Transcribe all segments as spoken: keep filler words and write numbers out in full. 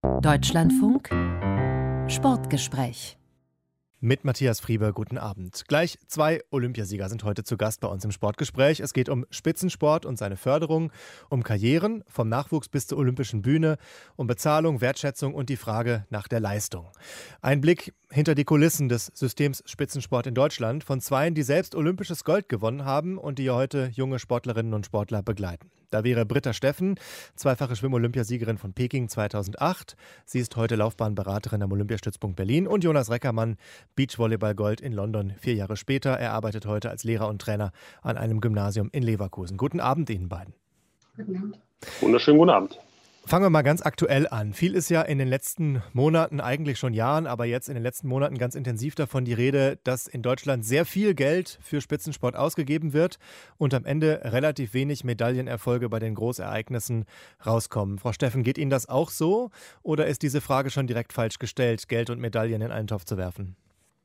Deutschlandfunk Sportgespräch mit Matthias Frieber, guten Abend. Gleich zwei Olympiasieger sind heute zu Gast bei uns im Sportgespräch. Es geht um Spitzensport und seine Förderung, um Karrieren, vom Nachwuchs bis zur olympischen Bühne, um Bezahlung, Wertschätzung und die Frage nach der Leistung. Ein Blick hinter die Kulissen des Systems Spitzensport in Deutschland von Zweien, die selbst olympisches Gold gewonnen haben und die heute junge Sportlerinnen und Sportler begleiten. Da wäre Britta Steffen, zweifache Schwimm-Olympiasiegerin von Peking zweitausendacht. Sie ist heute Laufbahnberaterin am Olympiastützpunkt Berlin. Und Jonas Reckermann, Beachvolleyball-Gold in London vier Jahre später. Er arbeitet heute als Lehrer und Trainer an einem Gymnasium in Leverkusen. Guten Abend Ihnen beiden. Guten Abend. Wunderschönen guten Abend. Fangen wir mal ganz aktuell an. Viel ist ja in den letzten Monaten, eigentlich schon Jahren, aber jetzt in den letzten Monaten ganz intensiv davon die Rede, dass in Deutschland sehr viel Geld für Spitzensport ausgegeben wird und am Ende relativ wenig Medaillenerfolge bei den Großereignissen rauskommen. Frau Steffen, geht Ihnen das auch so oder ist diese Frage schon direkt falsch gestellt, Geld und Medaillen in einen Topf zu werfen?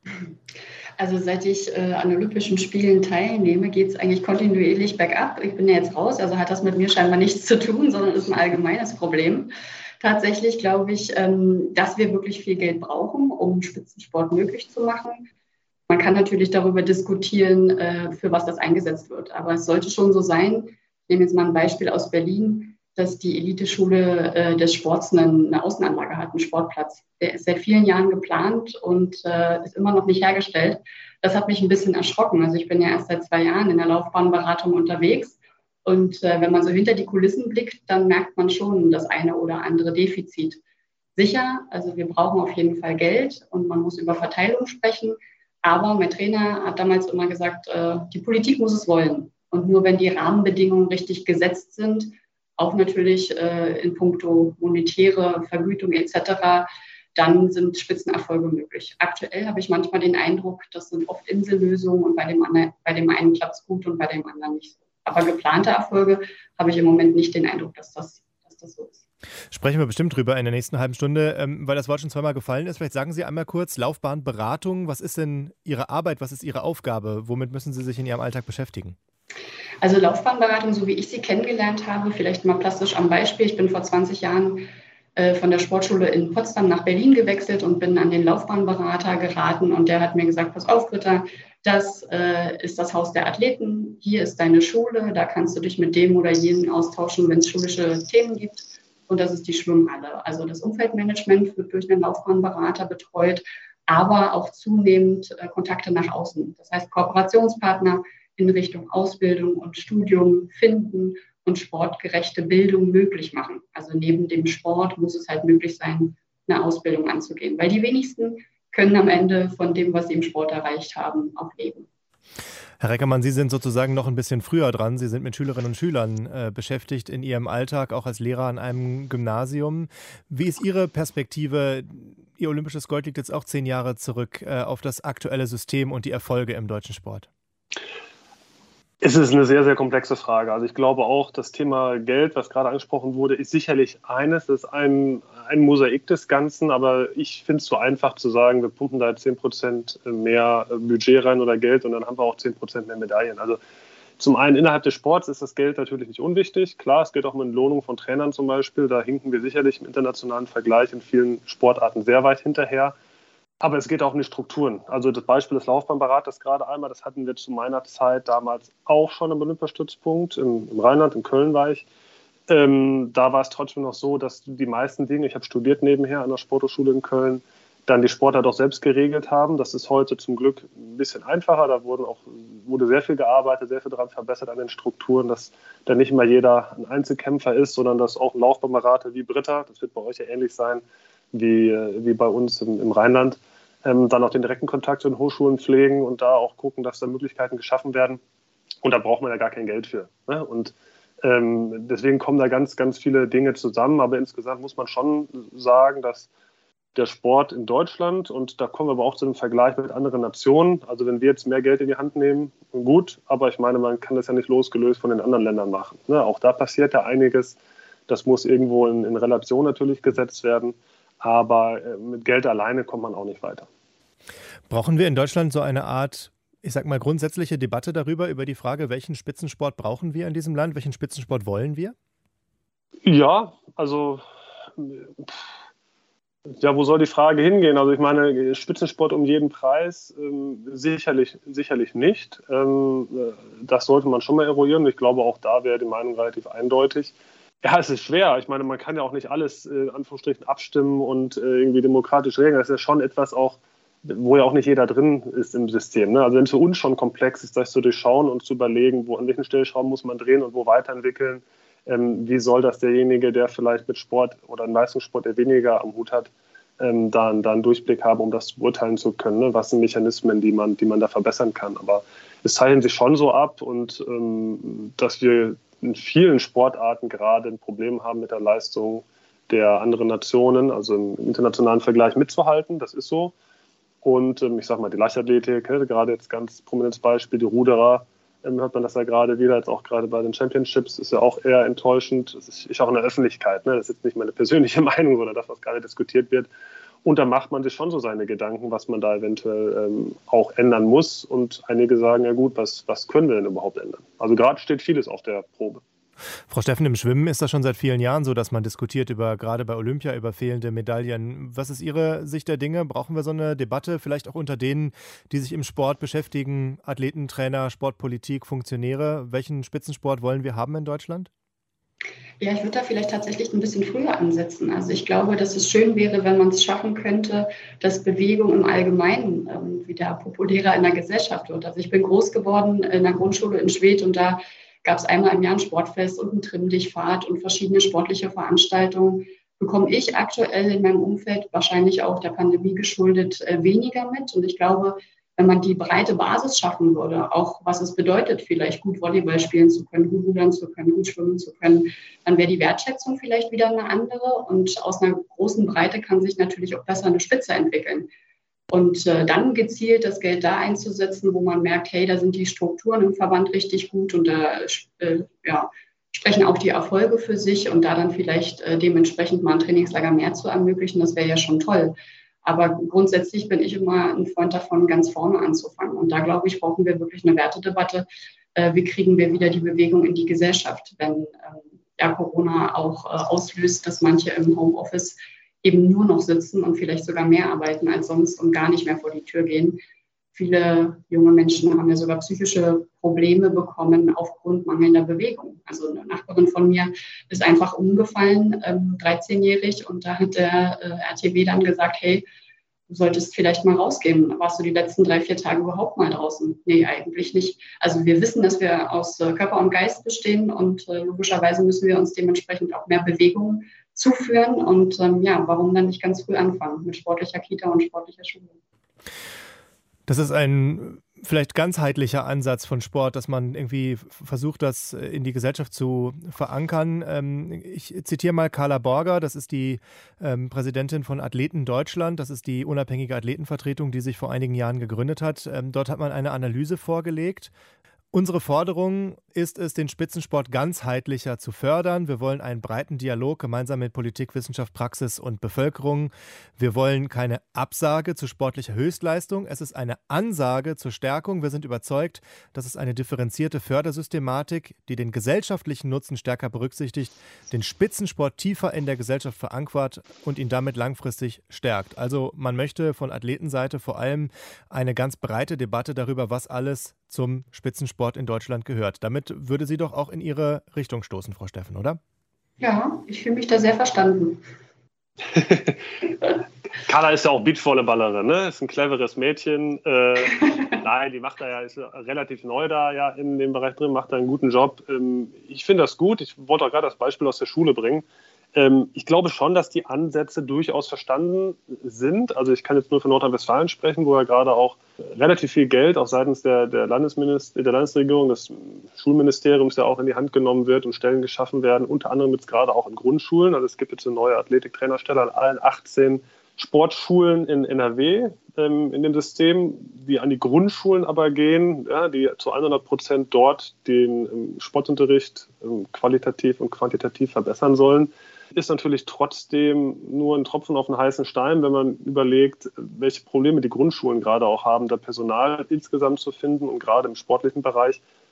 Also seit ich äh, an Olympischen Spielen teilnehme, geht es eigentlich kontinuierlich bergab. Ich bin ja jetzt raus, also hat das mit mir scheinbar nichts zu tun, sondern ist ein allgemeines Problem. Tatsächlich glaube ich, ähm, dass wir wirklich viel Geld brauchen, um Spitzensport möglich zu machen. Man kann natürlich darüber diskutieren, äh, für was das eingesetzt wird. Aber es sollte schon so sein, ich nehme jetzt mal ein Beispiel aus Berlin, dass die Eliteschule äh, des Sports eine, eine Außenanlage hat, einen Sportplatz. Der ist seit vielen Jahren geplant und äh, ist immer noch nicht hergestellt. Das hat mich ein bisschen erschrocken. Also ich bin ja erst seit zwei Jahren in der Laufbahnberatung unterwegs. Und äh, wenn man so hinter die Kulissen blickt, dann merkt man schon das eine oder andere Defizit. Sicher, also wir brauchen auf jeden Fall Geld und man muss über Verteilung sprechen. Aber mein Trainer hat damals immer gesagt, äh, die Politik muss es wollen. Und nur wenn die Rahmenbedingungen richtig gesetzt sind, auch natürlich äh, in puncto monetäre Vergütung et cetera, dann sind Spitzenerfolge möglich. Aktuell habe ich manchmal den Eindruck, das sind oft Insellösungen und bei dem, anderen, bei dem einen klappt es gut und bei dem anderen nicht so. Aber geplante Erfolge habe ich im Moment nicht den Eindruck, dass das, dass das so ist. Sprechen wir bestimmt drüber in der nächsten halben Stunde, ähm, weil das Wort schon zweimal gefallen ist. Vielleicht sagen Sie einmal kurz, Laufbahnberatung, was ist denn Ihre Arbeit, was ist Ihre Aufgabe? Womit müssen Sie sich in Ihrem Alltag beschäftigen? Also Laufbahnberatung, so wie ich sie kennengelernt habe, vielleicht mal plastisch am Beispiel. Ich bin vor zwanzig Jahren äh, von der Sportschule in Potsdam nach Berlin gewechselt und bin an den Laufbahnberater geraten. Und der hat mir gesagt, pass auf, Britta, das äh, ist das Haus der Athleten. Hier ist deine Schule. Da kannst du dich mit dem oder jenen austauschen, wenn es schulische Themen gibt. Und das ist die Schwimmhalle. Also das Umfeldmanagement wird durch einen Laufbahnberater betreut, aber auch zunehmend äh, Kontakte nach außen. Das heißt Kooperationspartner in Richtung Ausbildung und Studium finden und sportgerechte Bildung möglich machen. Also neben dem Sport muss es halt möglich sein, eine Ausbildung anzugehen, weil die wenigsten können am Ende von dem, was sie im Sport erreicht haben, auch leben. Herr Reckermann, Sie sind sozusagen noch ein bisschen früher dran. Sie sind mit Schülerinnen und Schülern äh, beschäftigt in Ihrem Alltag, auch als Lehrer an einem Gymnasium. Wie ist Ihre Perspektive? Ihr olympisches Gold liegt jetzt auch zehn Jahre zurück äh, auf das aktuelle System und die Erfolge im deutschen Sport. Es ist eine sehr, sehr komplexe Frage. Also ich glaube auch, das Thema Geld, was gerade angesprochen wurde, ist sicherlich eines, das ist ein, ein Mosaik des Ganzen, aber ich finde es so einfach zu sagen, wir pumpen da zehn Prozent mehr Budget rein oder Geld und dann haben wir auch zehn Prozent mehr Medaillen. Also zum einen innerhalb des Sports ist das Geld natürlich nicht unwichtig. Klar, es geht auch um Entlohnung von Trainern zum Beispiel. Da hinken wir sicherlich im internationalen Vergleich in vielen Sportarten sehr weit hinterher. Aber es geht auch um die Strukturen. Also das Beispiel des Laufbahnberaters gerade einmal, das hatten wir zu meiner Zeit damals auch schon am Olympiastützpunkt im, im Rheinland, in Köln war ich. Ähm, da war es trotzdem noch so, dass die meisten Dinge, ich habe studiert nebenher an der Sporthochschule in Köln, dann die Sportler doch selbst geregelt haben. Das ist heute zum Glück ein bisschen einfacher. Da wurden auch, wurde sehr viel gearbeitet, sehr viel daran verbessert an den Strukturen, dass dann nicht immer jeder ein Einzelkämpfer ist, sondern dass auch ein Laufbahnberater wie Britta, das wird bei euch ja ähnlich sein, wie, wie bei uns im, im Rheinland, ähm, dann auch den direkten Kontakt zu den Hochschulen pflegen und da auch gucken, dass da Möglichkeiten geschaffen werden. Und da braucht man ja gar kein Geld für. Ne? Und ähm, deswegen kommen da ganz, ganz viele Dinge zusammen. Aber insgesamt muss man schon sagen, dass der Sport in Deutschland, und da kommen wir aber auch zu einem Vergleich mit anderen Nationen, also wenn wir jetzt mehr Geld in die Hand nehmen, gut, aber ich meine, man kann das ja nicht losgelöst von den anderen Ländern machen. Ne? Auch da passiert ja einiges. Das muss irgendwo in, in Relation natürlich gesetzt werden. Aber mit Geld alleine kommt man auch nicht weiter. Brauchen wir in Deutschland so eine Art, ich sag mal, grundsätzliche Debatte darüber, über die Frage, welchen Spitzensport brauchen wir in diesem Land? Welchen Spitzensport wollen wir? Ja, also Ja, wo soll die Frage hingehen? Also ich meine, Spitzensport um jeden Preis, ähm, sicherlich, sicherlich nicht. Ähm, das sollte man schon mal eruieren. Ich glaube, auch da wäre die Meinung relativ eindeutig. Ja, es ist schwer. Ich meine, man kann ja auch nicht alles äh, in Anführungsstrichen abstimmen und äh, irgendwie demokratisch regeln. Das ist ja schon etwas auch, wo ja auch nicht jeder drin ist im System. Ne? Also wenn es für uns schon komplex ist, das zu durchschauen und zu überlegen, wo an welchen Stellschrauben muss man drehen und wo weiterentwickeln, ähm, wie soll das derjenige, der vielleicht mit Sport oder einem Leistungssport, der weniger am Hut hat, ähm, da, da einen Durchblick haben, um das beurteilen zu können. Ne? Was sind Mechanismen, die man, die man da verbessern kann. Aber es zeichnet sich schon so ab und ähm, dass wir in vielen Sportarten gerade ein Problem haben mit der Leistung der anderen Nationen, also im internationalen Vergleich mitzuhalten. Das ist so. Und ähm, ich sage mal, die Leichtathletik, äh, gerade jetzt ganz prominentes Beispiel, die Ruderer, ähm, hört man das ja gerade wieder, jetzt auch gerade bei den Championships, ist ja auch eher enttäuschend. Das ist, ist auch in der Öffentlichkeit, ne? Das ist jetzt nicht meine persönliche Meinung, sondern das, was gerade diskutiert wird. Und da macht man sich schon so seine Gedanken, was man da eventuell ähm, auch ändern muss. Und einige sagen, ja gut, was, was können wir denn überhaupt ändern? Also gerade steht vieles auf der Probe. Frau Steffen, im Schwimmen ist das schon seit vielen Jahren so, dass man diskutiert über, gerade bei Olympia, über fehlende Medaillen. Was ist Ihre Sicht der Dinge? Brauchen wir so eine Debatte, vielleicht auch unter denen, die sich im Sport beschäftigen, Athleten, Trainer, Sportpolitik, Funktionäre? Welchen Spitzensport wollen wir haben in Deutschland? Ja, ich würde da vielleicht tatsächlich ein bisschen früher ansetzen. Also ich glaube, dass es schön wäre, wenn man es schaffen könnte, dass Bewegung im Allgemeinen ähm, wieder populärer in der Gesellschaft wird. Also ich bin groß geworden in der Grundschule in Schwedt und da gab es einmal im Jahr ein Sportfest und ein Trimm-dich-Fahrt und verschiedene sportliche Veranstaltungen. Bekomme ich aktuell in meinem Umfeld wahrscheinlich auch der Pandemie geschuldet äh, weniger mit. Und ich glaube, wenn man die breite Basis schaffen würde, auch was es bedeutet, vielleicht gut Volleyball spielen zu können, gut rudern zu können, gut schwimmen zu können, dann wäre die Wertschätzung vielleicht wieder eine andere. Und aus einer großen Breite kann sich natürlich auch besser eine Spitze entwickeln. Und äh, dann gezielt das Geld da einzusetzen, wo man merkt, hey, da sind die Strukturen im Verband richtig gut und da äh, ja, sprechen auch die Erfolge für sich und da dann vielleicht äh, dementsprechend mal ein Trainingslager mehr zu ermöglichen, das wäre ja schon toll. Aber grundsätzlich bin ich immer ein Freund davon, ganz vorne anzufangen. Und da, glaube ich, brauchen wir wirklich eine Wertedebatte. Äh, wie kriegen wir wieder die Bewegung in die Gesellschaft, wenn ähm, ja, Corona auch äh, auslöst, dass manche im Homeoffice eben nur noch sitzen und vielleicht sogar mehr arbeiten als sonst und gar nicht mehr vor die Tür gehen. Viele junge Menschen haben ja sogar psychische Probleme bekommen aufgrund mangelnder Bewegung. Also eine Nachbarin von mir ist einfach umgefallen, ähm, dreizehnjährig, und da hat der äh, R T W dann gesagt, hey, du solltest vielleicht mal rausgehen. Warst du die letzten drei, vier Tage überhaupt mal draußen? Nee, eigentlich nicht. Also wir wissen, dass wir aus äh, Körper und Geist bestehen und äh, logischerweise müssen wir uns dementsprechend auch mehr Bewegung zuführen. Und ähm, ja, warum dann nicht ganz früh anfangen mit sportlicher Kita und sportlicher Schule? Das ist ein vielleicht ganzheitlicher Ansatz von Sport, dass man irgendwie versucht, das in die Gesellschaft zu verankern. Ich zitiere mal Carla Borger, das ist die ähm, Präsidentin von Athleten Deutschland. Das ist die unabhängige Athletenvertretung, die sich vor einigen Jahren gegründet hat. Ähm, dort hat man eine Analyse vorgelegt. Unsere Forderung ist es, den Spitzensport ganzheitlicher zu fördern. Wir wollen einen breiten Dialog gemeinsam mit Politik, Wissenschaft, Praxis und Bevölkerung. Wir wollen keine Absage zu sportlicher Höchstleistung. Es ist eine Ansage zur Stärkung. Wir sind überzeugt, dass es eine differenzierte Fördersystematik, die den gesellschaftlichen Nutzen stärker berücksichtigt, den Spitzensport tiefer in der Gesellschaft verankert und ihn damit langfristig stärkt. Also man möchte von Athletenseite vor allem eine ganz breite Debatte darüber, was alles zum Spitzensport in Deutschland gehört. Damit würde sie doch auch in Ihre Richtung stoßen, Frau Steffen, oder? Ja, ich fühle mich da sehr verstanden. Carla ist ja auch Beachvolleyballerin, ne? Ist ein cleveres Mädchen. Äh, nein, die macht da ja, ist relativ neu da ja in dem Bereich drin, macht da einen guten Job. Ähm, ich finde das gut. Ich wollte auch gerade das Beispiel aus der Schule bringen. Ähm, ich glaube schon, dass die Ansätze durchaus verstanden sind. Also ich kann jetzt nur für Nordrhein-Westfalen sprechen, wo ja gerade auch relativ viel Geld auch seitens der, der, Landesminister, der Landesregierung, des Schulministeriums ja auch in die Hand genommen wird und Stellen geschaffen werden, unter anderem jetzt gerade auch in Grundschulen. Also es gibt jetzt eine neue Athletiktrainerstelle an allen achtzehn Sportschulen in N R W ähm, in dem System, die an die Grundschulen aber gehen, ja, die zu hundert Prozent dort den ähm, Sportunterricht ähm, qualitativ und quantitativ verbessern sollen. Ist natürlich trotzdem nur ein Tropfen auf einen heißen Stein, wenn man überlegt, welche Probleme die Grundschulen gerade auch haben, da Personal insgesamt zu finden und gerade im sportlichen Bereich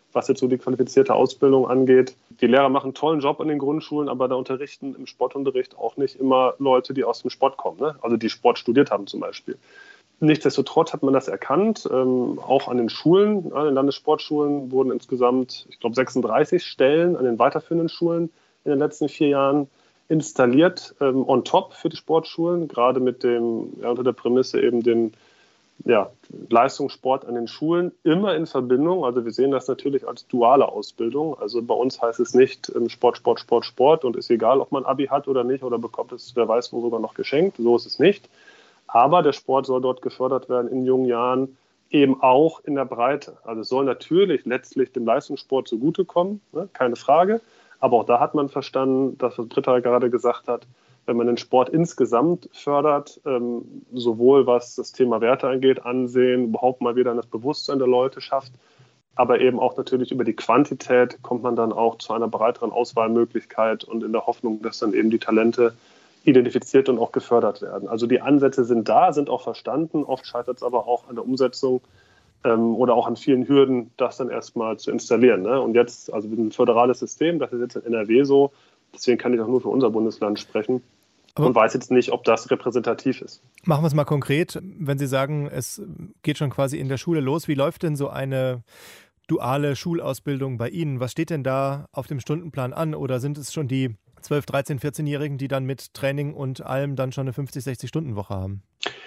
was jetzt so die qualifizierte Ausbildung angeht. Die Lehrer machen einen tollen Job an den Grundschulen, aber da unterrichten im Sportunterricht auch nicht immer Leute, die aus dem Sport kommen, ne? Also die Sport studiert haben zum Beispiel. Nichtsdestotrotz hat man das erkannt, ähm, auch an den Schulen, an den Landessportschulen wurden insgesamt, ich glaube, sechsunddreißig Stellen an den weiterführenden Schulen in den letzten vier Jahren installiert, ähm, on top für die Sportschulen, gerade mit dem, ja, unter der Prämisse eben den ja, Leistungssport an den Schulen, immer in Verbindung, also wir sehen das natürlich als duale Ausbildung, also bei uns heißt es nicht ähm, Sport, Sport, Sport, Sport und ist egal, ob man Abi hat oder nicht oder bekommt es, wer weiß wo, sogar noch geschenkt, so ist es nicht. Aber der Sport soll dort gefördert werden in jungen Jahren, eben auch in der Breite. Also es soll natürlich letztlich dem Leistungssport zugutekommen, ne? Keine Frage. Aber auch da hat man verstanden, dass was Britta gerade gesagt hat, wenn man den Sport insgesamt fördert, ähm, sowohl was das Thema Werte angeht, Ansehen, überhaupt mal wieder das Bewusstsein der Leute schafft, aber eben auch natürlich über die Quantität kommt man dann auch zu einer breiteren Auswahlmöglichkeit und in der Hoffnung, dass dann eben die Talente identifiziert und auch gefördert werden. Also die Ansätze sind da, sind auch verstanden. Oft scheitert es aber auch an der Umsetzung ähm, oder auch an vielen Hürden, das dann erstmal zu installieren. Ne? Und jetzt, also wir sind ein föderales System, das ist jetzt in N R W so. Deswegen kann ich auch nur für unser Bundesland sprechen aber und weiß jetzt nicht, ob das repräsentativ ist. Machen wir es mal konkret. Wenn Sie sagen, es geht schon quasi in der Schule los, wie läuft denn so eine duale Schulausbildung bei Ihnen? Was steht denn da auf dem Stundenplan an? Oder sind es schon die zwölf-, dreizehn-, vierzehnjährigen, die dann mit Training und allem dann schon eine fünfzig-, sechzig-Stunden-Woche haben?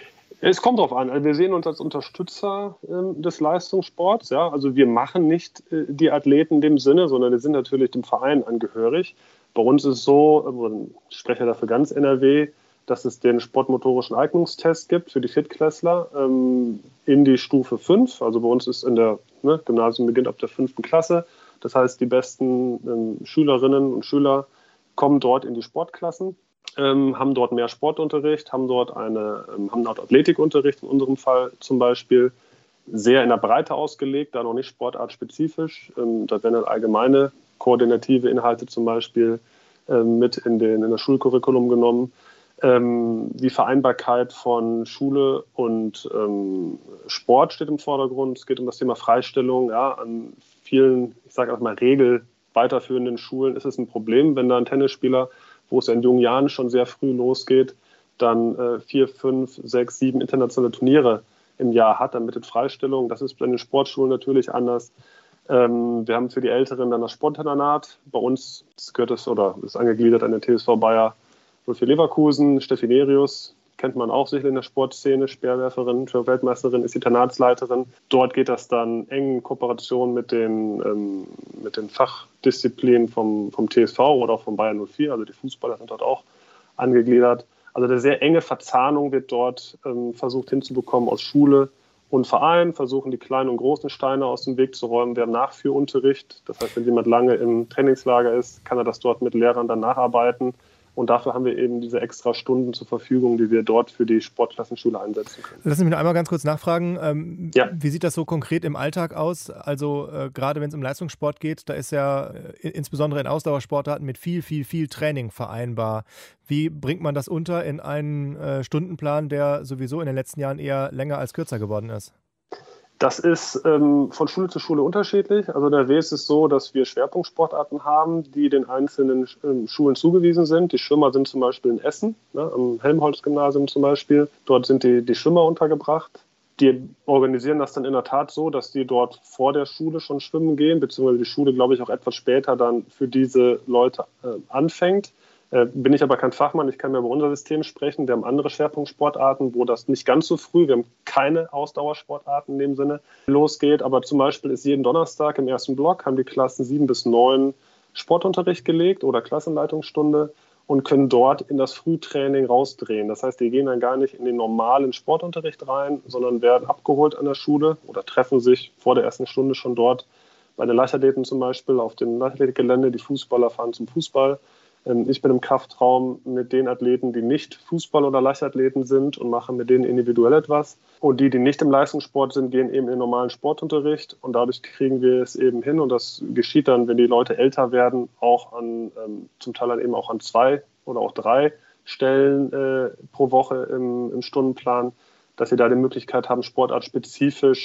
Es kommt darauf an. Also wir sehen uns als Unterstützer äh, des Leistungssports. Ja? Also wir machen nicht äh, die Athleten in dem Sinne, sondern wir sind natürlich dem Verein angehörig. Bei uns ist es so, ich spreche dafür ganz N R W, dass es den sportmotorischen Eignungstest gibt für die Viertklässler ähm, in die Stufe fünf. Also bei uns ist in der ne, Gymnasium beginnt ab der fünften Klasse. Das heißt, die besten ähm, Schülerinnen und Schüler kommen dort in die Sportklassen, ähm, haben dort mehr Sportunterricht, haben dort, eine, ähm, haben dort Athletikunterricht in unserem Fall zum Beispiel, sehr in der Breite ausgelegt, da noch nicht sportartspezifisch. Ähm, da werden dann allgemeine koordinative Inhalte zum Beispiel ähm, mit in, den, in das Schulcurriculum genommen. Ähm, die Vereinbarkeit von Schule und ähm, Sport steht im Vordergrund. Es geht um das Thema Freistellung. Ja, an vielen, ich sage auch mal, Regel weiterführenden Schulen ist es ein Problem, wenn da ein Tennisspieler, wo es in jungen Jahren schon sehr früh losgeht, dann äh, vier, fünf, sechs, sieben internationale Turniere im Jahr hat, dann mit den Freistellungen. Das ist bei den Sportschulen natürlich anders. Ähm, wir haben für die Älteren dann das Sportinternat. Bei uns gehört es oder ist angegliedert an den T S V Bayer null vier Leverkusen. Steffi Nerius kennt man auch sicher in der Sportszene, Speerwerferin, Weltmeisterin, ist die Internatsleiterin. Dort geht das dann eng in Kooperation mit den, ähm, mit den Fachdisziplinen vom, vom T S V oder auch vom Bayer null vier, also die Fußballer sind dort auch angegliedert. Also eine sehr enge Verzahnung wird dort ähm, versucht hinzubekommen aus Schule und Verein, versuchen die kleinen und großen Steine aus dem Weg zu räumen. Wir haben Nachführunterricht, das heißt, wenn jemand lange im Trainingslager ist, kann er das dort mit Lehrern dann nacharbeiten. Und dafür haben wir eben diese extra Stunden zur Verfügung, die wir dort für die Sportklassenschule einsetzen können. Lassen Sie mich noch einmal ganz kurz nachfragen. Ähm, ja. Wie sieht das so konkret im Alltag aus? Also äh, gerade wenn es um Leistungssport geht, da ist ja äh, insbesondere in Ausdauersportarten mit viel, viel, viel Training vereinbar. Wie bringt man das unter in einen äh, Stundenplan, der sowieso in den letzten Jahren eher länger als kürzer geworden ist? Das ist ähm, von Schule zu Schule unterschiedlich. Also in der W ist es so, dass wir Schwerpunktsportarten haben, die den einzelnen ähm, Schulen zugewiesen sind. Die Schwimmer sind zum Beispiel in Essen, ne, am Helmholtz-Gymnasium zum Beispiel. Dort sind die, die Schwimmer untergebracht. Die organisieren das dann in der Tat so, dass die dort vor der Schule schon schwimmen gehen, beziehungsweise die Schule, glaube ich, auch etwas später dann für diese Leute äh, anfängt. Äh, bin ich aber kein Fachmann, ich kann mir über unser System sprechen. Wir haben andere Schwerpunktsportarten, wo das nicht ganz so früh, wir haben keine Ausdauersportarten in dem Sinne, losgeht. Aber zum Beispiel ist jeden Donnerstag im ersten Block, haben die Klassen sieben bis neun Sportunterricht gelegt oder Klassenleitungsstunde und können dort in das Frühtraining rausdrehen. Das heißt, die gehen dann gar nicht in den normalen Sportunterricht rein, sondern werden abgeholt an der Schule oder treffen sich vor der ersten Stunde schon dort bei den Leichtathleten zum Beispiel auf dem Leichtathletikgelände. Die Fußballer fahren zum Fußball. Ich bin im Kraftraum mit den Athleten, die nicht Fußball- oder Leichtathleten sind und mache mit denen individuell etwas. Und die, die nicht im Leistungssport sind, gehen eben in den normalen Sportunterricht. Und dadurch kriegen wir es eben hin. Und das geschieht dann, wenn die Leute älter werden, auch an, ähm, zum Teil dann eben auch an zwei oder auch drei Stellen äh, pro Woche im, im Stundenplan, dass sie da die Möglichkeit haben, sportartspezifisch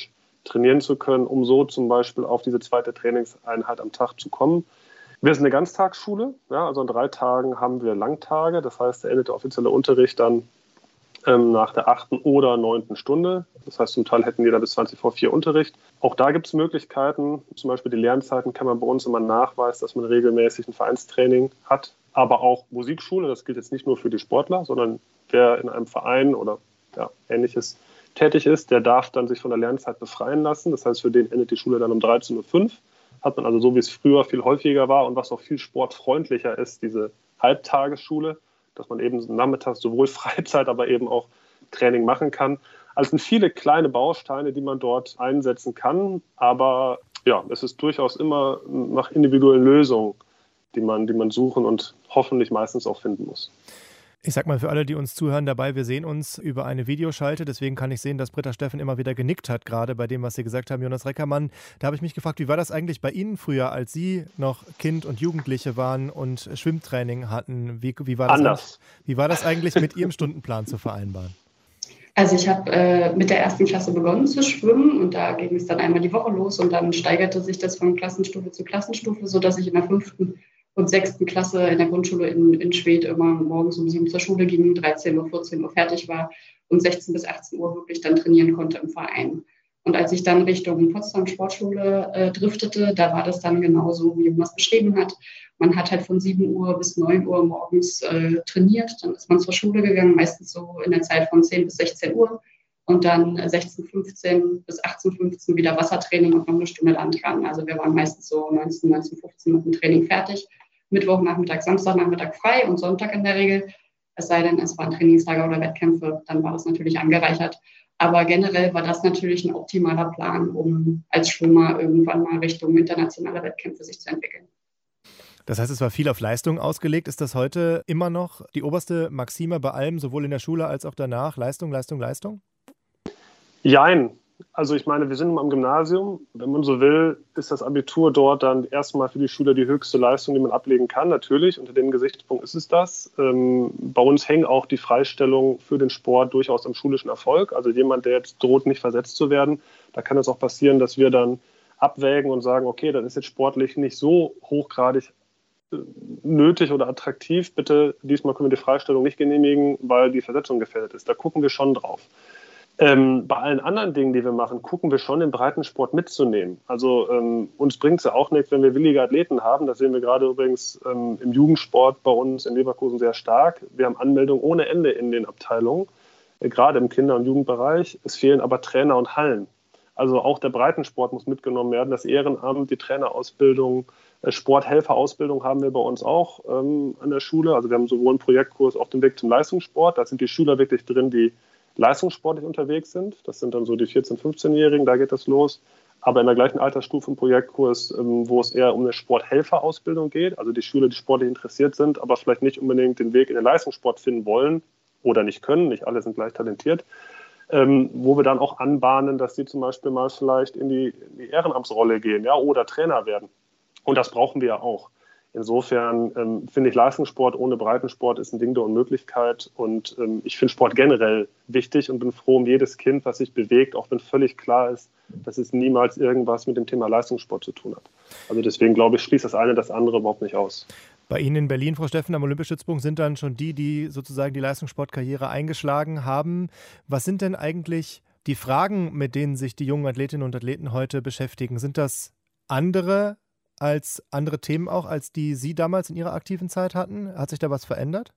trainieren zu können, um so zum Beispiel auf diese zweite Trainingseinheit am Tag zu kommen. Wir sind eine Ganztagsschule, ja, also an drei Tagen haben wir Langtage, das heißt, da endet der offizielle Unterricht dann ähm, nach der achten oder neunten Stunde. Das heißt, zum Teil hätten wir da bis zwanzig vor vier Unterricht. Auch da gibt es Möglichkeiten, zum Beispiel die Lernzeiten kann man bei uns immer nachweisen, dass man regelmäßig ein Vereinstraining hat, aber auch Musikschule, das gilt jetzt nicht nur für die Sportler, sondern wer in einem Verein oder ja, Ähnliches tätig ist, der darf dann sich von der Lernzeit befreien lassen. Das heißt, für den endet die Schule dann um dreizehn Uhr fünf. Hat man also so, wie es früher viel häufiger war und was auch viel sportfreundlicher ist, diese Halbtagesschule, dass man eben nachmittags sowohl Freizeit, aber eben auch Training machen kann. Also sind viele kleine Bausteine, die man dort einsetzen kann, aber ja, es ist durchaus immer nach individuellen Lösungen, die man, die man suchen und hoffentlich meistens auch finden muss. Ich sag mal für alle, die uns zuhören dabei, wir sehen uns über eine Videoschalte, deswegen kann ich sehen, dass Britta Steffen immer wieder genickt hat, gerade bei dem, was Sie gesagt haben, Jonas Reckermann. Da habe ich mich gefragt, wie war das eigentlich bei Ihnen früher, als Sie noch Kind und Jugendliche waren und Schwimmtraining hatten? Wie, wie, war, das Anders. Wie war das eigentlich mit Ihrem Stundenplan zu vereinbaren? Also ich habe äh, mit der ersten Klasse begonnen zu schwimmen und da ging es dann einmal die Woche los und dann steigerte sich das von Klassenstufe zu Klassenstufe, sodass ich in der fünften und sechsten Klasse in der Grundschule in, in Schwedt immer morgens um sieben zur Schule ging, dreizehn Uhr, vierzehn Uhr fertig war und sechzehn bis achtzehn Uhr wirklich dann trainieren konnte im Verein. Und als ich dann Richtung Potsdam Sportschule äh, driftete, da war das dann genauso, wie man es beschrieben hat. Man hat halt von sieben Uhr bis neun Uhr morgens äh, trainiert, dann ist man zur Schule gegangen, meistens so in der Zeit von zehn bis sechzehn Uhr und dann sechzehn Uhr fünfzehn bis achtzehn Uhr fünfzehn wieder Wassertraining und noch eine Stunde Land dran. Also wir waren meistens so neunzehn, neunzehn Uhr fünfzehn mit dem Training fertig. Mittwochnachmittag, Samstagnachmittag frei und Sonntag in der Regel. Es sei denn, es waren Trainingslager oder Wettkämpfe, dann war das natürlich angereichert. Aber generell war das natürlich ein optimaler Plan, um als Schwimmer irgendwann mal Richtung internationale Wettkämpfe sich zu entwickeln. Das heißt, es war viel auf Leistung ausgelegt. Ist das heute immer noch die oberste Maxime bei allem, sowohl in der Schule als auch danach? Leistung, Leistung, Leistung? Jein. Also ich meine, wir sind am Gymnasium. Wenn man so will, ist das Abitur dort dann erstmal für die Schüler die höchste Leistung, die man ablegen kann. Natürlich, unter dem Gesichtspunkt ist es das. Ähm, bei uns hängt auch die Freistellung für den Sport durchaus am schulischen Erfolg. Also jemand, der jetzt droht, nicht versetzt zu werden, da kann es auch passieren, dass wir dann abwägen und sagen, okay, das ist jetzt sportlich nicht so hochgradig äh, nötig oder attraktiv. Bitte, diesmal können wir die Freistellung nicht genehmigen, weil die Versetzung gefährdet ist. Da gucken wir schon drauf. Ähm, bei allen anderen Dingen, die wir machen, gucken wir schon, den Breitensport mitzunehmen. Also ähm, uns bringt es ja auch nichts, wenn wir willige Athleten haben. Das sehen wir gerade übrigens ähm, im Jugendsport bei uns in Leverkusen sehr stark. Wir haben Anmeldungen ohne Ende in den Abteilungen, äh, gerade im Kinder- und Jugendbereich. Es fehlen aber Trainer und Hallen. Also auch der Breitensport muss mitgenommen werden. Das Ehrenamt, die Trainerausbildung, äh, Sporthelferausbildung haben wir bei uns auch ähm, an der Schule. Also wir haben sowohl einen Projektkurs auf dem Weg zum Leistungssport. Da sind die Schüler wirklich drin, die leistungssportlich unterwegs sind. Das sind dann so die vierzehn-, fünfzehnjährigen, da geht das los. Aber in der gleichen Altersstufe ein Projektkurs, wo es eher um eine Sporthelferausbildung geht. Also die Schüler, die sportlich interessiert sind, aber vielleicht nicht unbedingt den Weg in den Leistungssport finden wollen oder nicht können. Nicht alle sind gleich talentiert. Ähm, wo wir dann auch anbahnen, dass sie zum Beispiel mal vielleicht in die, in die Ehrenamtsrolle gehen, ja, oder Trainer werden. Und das brauchen wir ja auch. Insofern ähm, finde ich, Leistungssport ohne Breitensport ist ein Ding der Unmöglichkeit. Und ähm, ich finde Sport generell wichtig und bin froh um jedes Kind, was sich bewegt, auch wenn völlig klar ist, dass es niemals irgendwas mit dem Thema Leistungssport zu tun hat. Also deswegen glaube ich, schließt das eine das andere überhaupt nicht aus. Bei Ihnen in Berlin, Frau Steffen, am Olympiastützpunkt sind dann schon die, die sozusagen die Leistungssportkarriere eingeschlagen haben. Was sind denn eigentlich die Fragen, mit denen sich die jungen Athletinnen und Athleten heute beschäftigen? Sind das andere als andere Themen auch, als die Sie damals in Ihrer aktiven Zeit hatten? Hat sich da was verändert?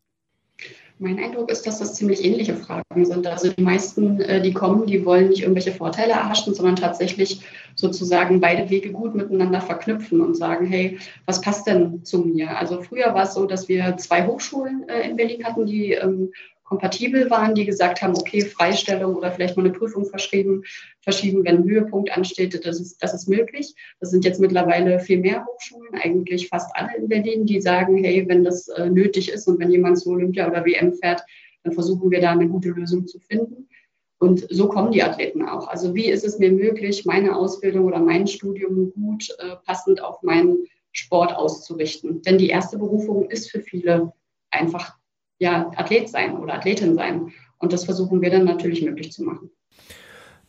Mein Eindruck ist, dass das ziemlich ähnliche Fragen sind. Also die meisten, die kommen, die wollen nicht irgendwelche Vorteile erhaschen, sondern tatsächlich sozusagen beide Wege gut miteinander verknüpfen und sagen, hey, was passt denn zu mir? Also früher war es so, dass wir zwei Hochschulen in Berlin hatten, die ähm, kompatibel waren, die gesagt haben, okay, Freistellung oder vielleicht mal eine Prüfung verschrieben, verschieben, wenn ein Höhepunkt ansteht, das ist, das ist möglich. Das sind jetzt mittlerweile viel mehr Hochschulen, eigentlich fast alle in Berlin, die sagen, hey, wenn das äh, nötig ist und wenn jemand zu Olympia oder W M fährt, dann versuchen wir da eine gute Lösung zu finden. Und so kommen die Athleten auch. Also wie ist es mir möglich, meine Ausbildung oder mein Studium gut äh, passend auf meinen Sport auszurichten? Denn die erste Berufung ist für viele einfach ja, Athlet sein oder Athletin sein. Und das versuchen wir dann natürlich möglich zu machen.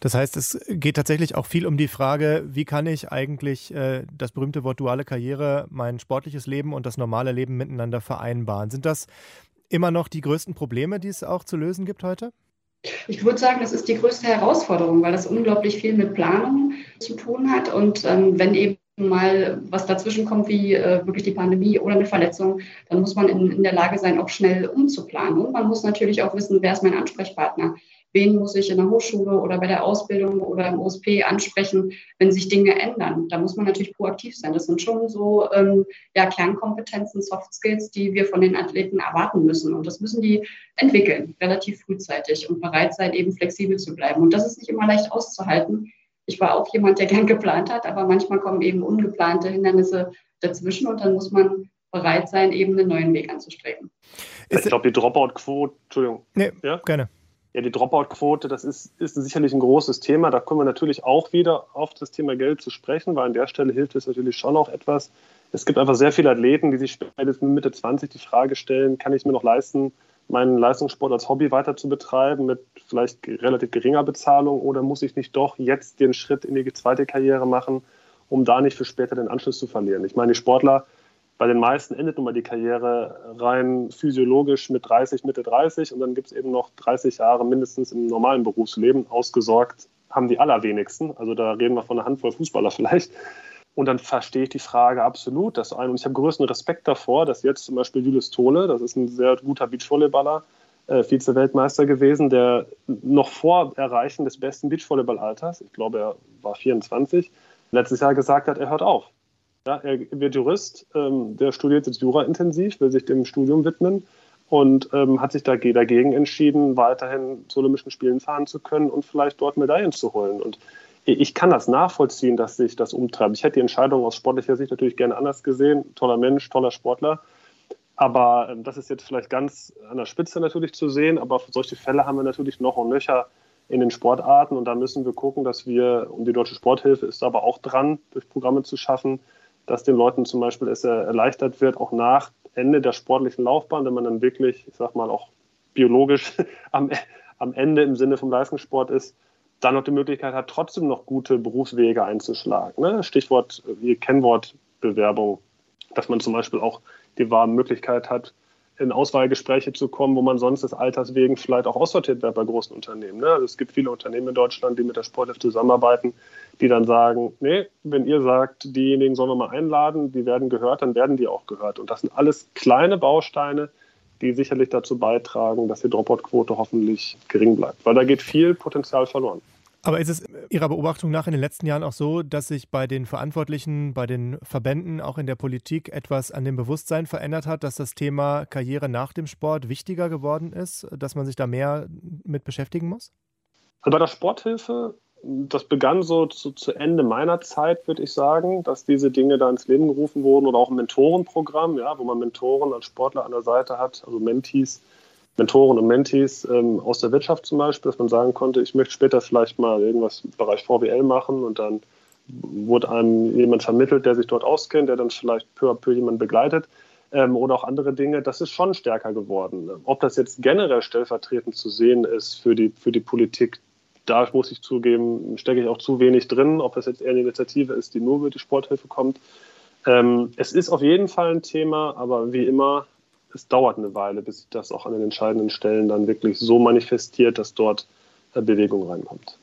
Das heißt, es geht tatsächlich auch viel um die Frage, wie kann ich eigentlich äh, das berühmte Wort duale Karriere, mein sportliches Leben und das normale Leben miteinander vereinbaren. Sind das immer noch die größten Probleme, die es auch zu lösen gibt heute? Ich würde sagen, das ist die größte Herausforderung, weil das unglaublich viel mit Planung zu tun hat. Und ähm, wenn eben mal was dazwischen kommt, wie äh, wirklich die Pandemie oder eine Verletzung, dann muss man in, in der Lage sein, auch schnell umzuplanen. Und man muss natürlich auch wissen, wer ist mein Ansprechpartner? Wen muss ich in der Hochschule oder bei der Ausbildung oder im O S P ansprechen, wenn sich Dinge ändern? Da muss man natürlich proaktiv sein. Das sind schon so ähm, ja, Kernkompetenzen, Soft Skills, die wir von den Athleten erwarten müssen. Und das müssen die entwickeln, relativ frühzeitig und bereit sein, eben flexibel zu bleiben. Und das ist nicht immer leicht auszuhalten. Ich war auch jemand, der gern geplant hat, aber manchmal kommen eben ungeplante Hindernisse dazwischen und dann muss man bereit sein, eben einen neuen Weg anzustreben. Ich glaube, die Dropout-Quote, Entschuldigung. Nee, ja? gerne. Ja, die Dropout-Quote, das ist, ist sicherlich ein großes Thema. Da kommen wir natürlich auch wieder auf das Thema Geld zu sprechen, weil an der Stelle hilft es natürlich schon auch etwas. Es gibt einfach sehr viele Athleten, die sich spätestens Mitte zwanzig die Frage stellen, kann ich es mir noch leisten, meinen Leistungssport als Hobby weiter zu betreiben mit vielleicht relativ geringer Bezahlung oder muss ich nicht doch jetzt den Schritt in die zweite Karriere machen, um da nicht für später den Anschluss zu verlieren? Ich meine, die Sportler, bei den meisten endet nun mal die Karriere rein physiologisch mit dreißig, Mitte dreißig und dann gibt es eben noch dreißig Jahre mindestens im normalen Berufsleben. Ausgesorgt haben die allerwenigsten, also da reden wir von einer Handvoll Fußballer vielleicht. Und dann verstehe ich die Frage absolut. Dass ein, und ich habe größten Respekt davor, dass jetzt zum Beispiel Julius Tole, das ist ein sehr guter Beachvolleyballer, äh, Vize-Weltmeister gewesen, der noch vor Erreichen des besten Beachvolleyballalters, ich glaube er war vierundzwanzig, letztes Jahr gesagt hat, er hört auf. Ja, er wird Jurist, ähm, der studiert jetzt Jura intensiv, will sich dem Studium widmen und ähm, hat sich dagegen entschieden, weiterhin zu Olympischen Spielen fahren zu können und vielleicht dort Medaillen zu holen. Und ich kann das nachvollziehen, dass sich das umtreibt. Ich hätte die Entscheidung aus sportlicher Sicht natürlich gerne anders gesehen. Toller Mensch, toller Sportler. Aber ähm, das ist jetzt vielleicht ganz an der Spitze natürlich zu sehen. Aber solche Fälle haben wir natürlich noch und nöcher in den Sportarten. Und da müssen wir gucken, dass wir, und die Deutsche Sporthilfe ist aber auch dran, durch Programme zu schaffen, dass den Leuten zum Beispiel es erleichtert wird, auch nach Ende der sportlichen Laufbahn, wenn man dann wirklich, ich sag mal, auch biologisch am, am Ende im Sinne vom Leistungssport ist, dann noch die Möglichkeit hat, trotzdem noch gute Berufswege einzuschlagen. Ne? Stichwort, Ihr Kennwort Bewerbung, dass man zum Beispiel auch die wahre Möglichkeit hat, in Auswahlgespräche zu kommen, wo man sonst des Alters wegen vielleicht auch aussortiert wird bei großen Unternehmen. Ne? Also es gibt viele Unternehmen in Deutschland, die mit der Sporthilfe zusammenarbeiten, die dann sagen, nee, wenn ihr sagt, diejenigen sollen wir mal einladen, die werden gehört, dann werden die auch gehört. Und das sind alles kleine Bausteine, die sicherlich dazu beitragen, dass die Dropout-Quote hoffentlich gering bleibt. Weil da geht viel Potenzial verloren. Aber ist es Ihrer Beobachtung nach in den letzten Jahren auch so, dass sich bei den Verantwortlichen, bei den Verbänden, auch in der Politik etwas an dem Bewusstsein verändert hat, dass das Thema Karriere nach dem Sport wichtiger geworden ist, dass man sich da mehr mit beschäftigen muss? Also bei der Sporthilfe, das begann so zu, zu Ende meiner Zeit, würde ich sagen, dass diese Dinge da ins Leben gerufen wurden oder auch ein Mentorenprogramm, ja, wo man Mentoren als Sportler an der Seite hat, also Mentees, Mentoren und Mentees ähm, aus der Wirtschaft zum Beispiel, dass man sagen konnte, ich möchte später vielleicht mal irgendwas im Bereich V W L machen und dann wurde einem jemand vermittelt, der sich dort auskennt, der dann vielleicht peu à peu jemanden begleitet ähm, oder auch andere Dinge. Das ist schon stärker geworden. Ob das jetzt generell stellvertretend zu sehen ist für die, für die Politik, da muss ich zugeben, stecke ich auch zu wenig drin, ob das jetzt eher eine Initiative ist, die nur über die Sporthilfe kommt. Ähm, es ist auf jeden Fall ein Thema, aber wie immer, es dauert eine Weile, bis sich das auch an den entscheidenden Stellen dann wirklich so manifestiert, dass dort Bewegung reinkommt.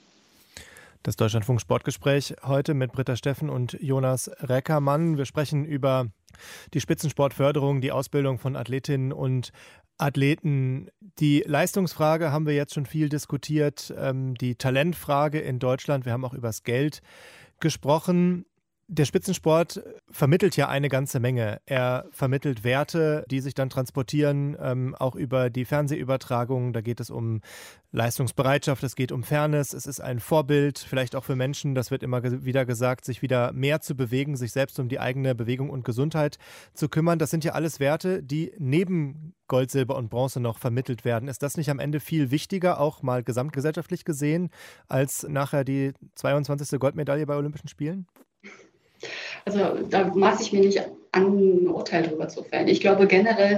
Das Deutschlandfunk Sportgespräch heute mit Britta Steffen und Jonas Reckermann. Wir sprechen über die Spitzensportförderung, die Ausbildung von Athletinnen und Athleten. Die Leistungsfrage haben wir jetzt schon viel diskutiert, die Talentfrage in Deutschland. Wir haben auch über das Geld gesprochen. Der Spitzensport vermittelt ja eine ganze Menge. Er vermittelt Werte, die sich dann transportieren, ähm, auch über die Fernsehübertragung. Da geht es um Leistungsbereitschaft, es geht um Fairness, es ist ein Vorbild, vielleicht auch für Menschen, das wird immer ge- wieder gesagt, sich wieder mehr zu bewegen, sich selbst um die eigene Bewegung und Gesundheit zu kümmern. Das sind ja alles Werte, die neben Gold, Silber und Bronze noch vermittelt werden. Ist das nicht am Ende viel wichtiger, auch mal gesamtgesellschaftlich gesehen, als nachher die zweiundzwanzigste Goldmedaille bei Olympischen Spielen? Also da maße ich mir nicht an, ein Urteil darüber zu fällen. Ich glaube generell,